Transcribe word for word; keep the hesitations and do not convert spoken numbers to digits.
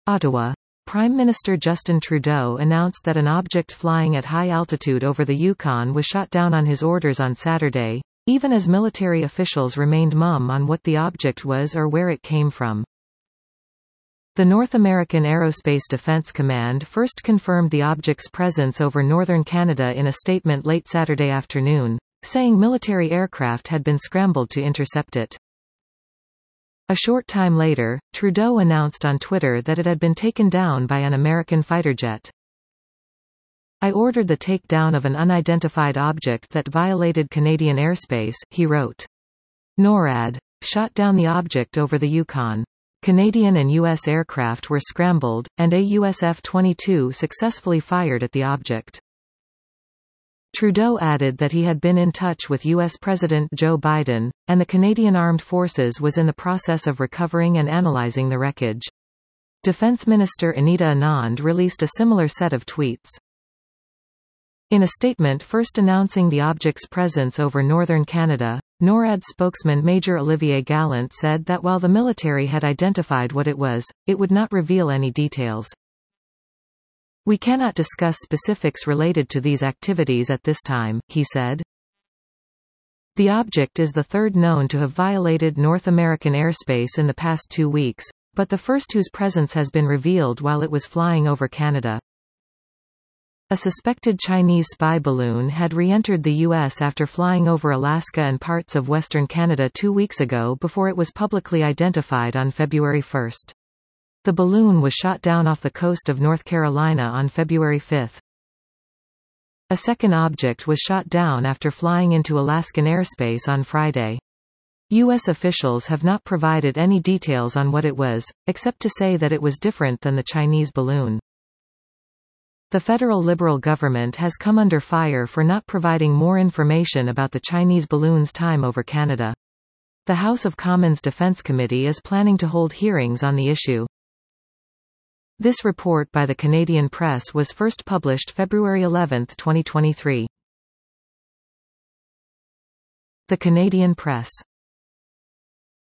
Ottawa. Prime Minister Justin Trudeau announced that an object flying at high altitude over the Yukon was shot down on his orders on Saturday, even as military officials remained mum on what the object was or where it came from. The North American Aerospace Defense Command first confirmed the object's presence over northern Canada in a statement late Saturday afternoon, saying military aircraft had been scrambled to intercept it. A short time later, Trudeau announced on Twitter that it had been taken down by an American fighter jet. "I ordered the takedown of an unidentified object that violated Canadian airspace," he wrote. NORAD shot down the object over the Yukon. Canadian and U S aircraft were scrambled, and a U S F twenty-two successfully fired at the object. Trudeau added that he had been in touch with U S President Joe Biden, and the Canadian Armed Forces was in the process of recovering and analyzing the wreckage. Defense Minister Anita Anand released a similar set of tweets. In a statement first announcing the object's presence over northern Canada, NORAD spokesman Major Olivier Gallant said that while the military had identified what it was, it would not reveal any details. "We cannot discuss specifics related to these activities at this time," he said. The object is the third known to have violated North American airspace in the past two weeks, but the first whose presence has been revealed while it was flying over Canada. A suspected Chinese spy balloon had re-entered the U S after flying over Alaska and parts of western Canada two weeks ago before it was publicly identified on February first. The balloon was shot down off the coast of North Carolina on February fifth. A second object was shot down after flying into Alaskan airspace on Friday. U S officials have not provided any details on what it was, except to say that it was different than the Chinese balloon. The federal Liberal government has come under fire for not providing more information about the Chinese balloon's time over Canada. The House of Commons Defense Committee is planning to hold hearings on the issue. This report by the Canadian Press was first published February eleventh, twenty twenty-three. The Canadian Press.